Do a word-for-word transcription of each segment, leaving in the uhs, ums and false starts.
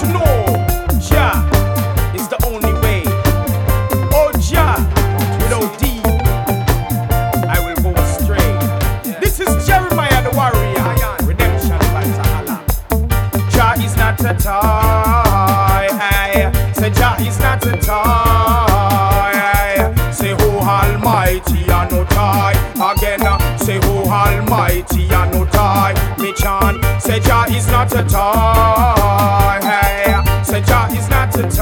you know, Jah is the only way. Oh Jah, without thee, I will go astray. This is Jeremiah the warrior, redemption by Sahala. Jah is not a toy. Say Jah is not a toy. Say who Almighty and no toy. Again, say who Almighty and no toy. Me chant, say Jah is not a toy. Say Jah is not a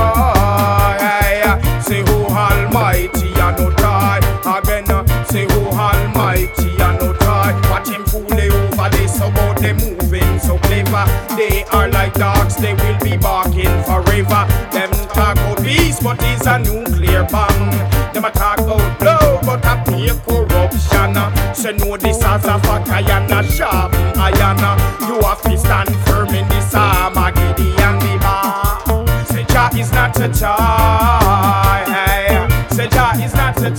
toy. Say who Almighty and no toy. Again, say who Almighty and no toy. Watch him fool they over this about them moving so clever. They are like dogs, they will be barking forever. Them talk about peace, but it's a nuclear bomb. Them a talk about blow, but a pure corruption. So know this as a fuck iron, a sharp iron. You have to stand firm in this Armageddon the bar. Say Jah is not a toy. Say Jah is not a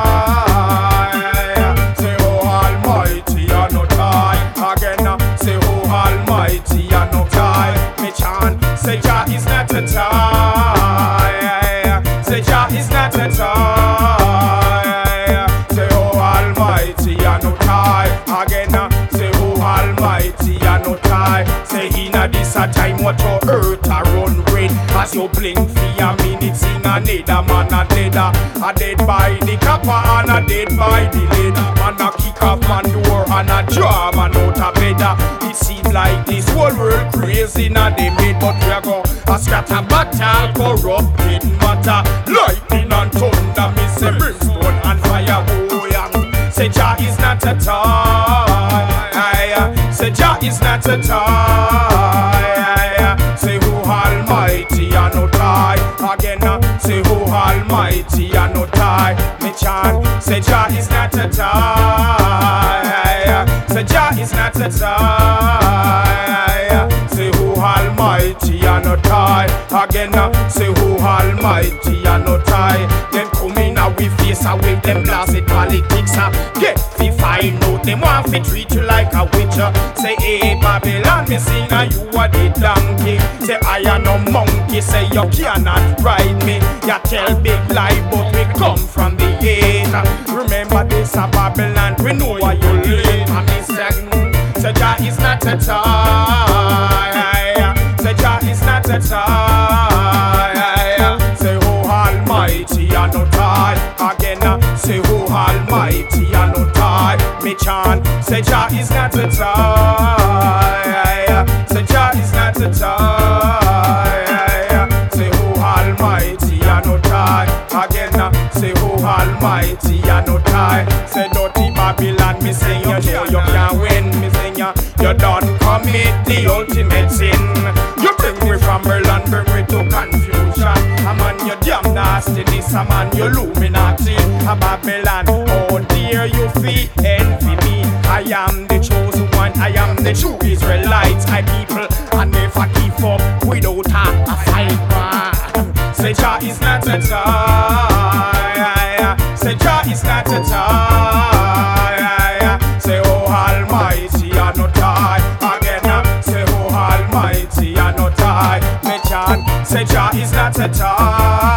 toy. Say oh Almighty and no toy. Again, say oh Almighty and no toy. Me chant, say Jah is not a toy. Say Jah is not a toy. Say oh Almighty and no toy. Again, say oh Almighty and no toy. Say inna this a time what your earth a run red. As you blink for a minute, sing another man a dead. A dead by the copper and a dead by the lead. Man a kick off man door and a draw man out a bed. It seems like this whole world crazy now they made, but we a go a scatter battle corrupted matter. Lightning and thunder, me say brimstone and fire. Oh yeah. Say Jah is not a toy. Say Jah is not a toy. Say who Almighty and no toy. Again, say who Almighty and no toy. Me chant, say Jah is not a toy. Say Jah is not a toy. Say who Almighty and no toy. Again, say who Almighty and no toy. Them come in and we face a with them blasted politics. Get fi find out them want fi treat you like a witch. Say hey Babylon, me sing and you are the donkey. Say I am no monkey, say you cannot ride me. You tell big lie but we come from the gate. Remember this a Babylon, we know why you live. And me say, say Jah is not a toy. Say Jah is not a toy. Say who Almighty and no toy. Again, say who Almighty and no toy. Me chant, say Jah is not a toy. Say Jah is not a toy. Say who Almighty and no toy. Again, say who Almighty and no toy. Say dirty Babylon, me say you know you can't win. Me say you, you done commit the ultimate sin. You bring me from Ireland, bring me to confusion. A man you damn nasty, this a man you Illuminati. A Babylon, oh dear you feel envy me. I am the chosen one, I am the true Israelites. I people, I never give up without a, a fight man. Say Jah is not a toy. Say Jah is not a toy. Say oh Almighty and no toy. Again, say oh Almighty and no toy. Me chant, say Jah is not a toy.